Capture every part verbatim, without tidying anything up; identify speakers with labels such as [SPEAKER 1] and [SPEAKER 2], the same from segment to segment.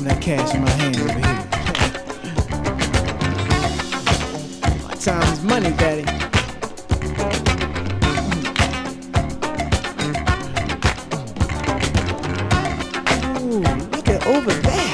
[SPEAKER 1] that cash in my hand over here. My time is money, daddy. Ooh, look at over there.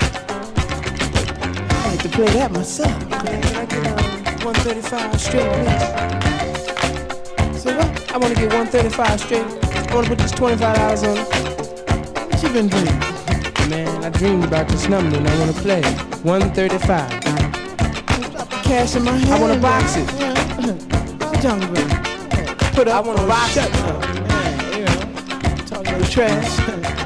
[SPEAKER 1] I like to play that myself. Man, can I get um, one thirty-five straight, please? So what? I want to get one thirty-five straight. I want to put this twenty-five dollars on it. What you been dreaming? Man, I dreamed about this number and I want to play one thirty-five. Drop the cash in my hand. I want to box it. What you talking about? Put up. I want to box it. Oh, man, you know, talking about trash.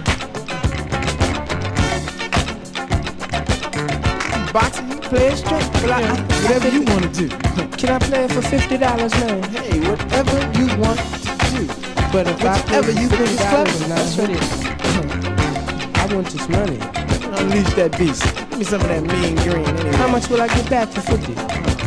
[SPEAKER 1] Box it, you play it straight. Well, I, whatever you want to do. Can I play it for fifty dollars, man? Hey, whatever you want to do. But if whatever I you think is clever, that's what it is. I want this money. Unleash that beast. Give me some of that mean green anyway. How much will I get back for fifty?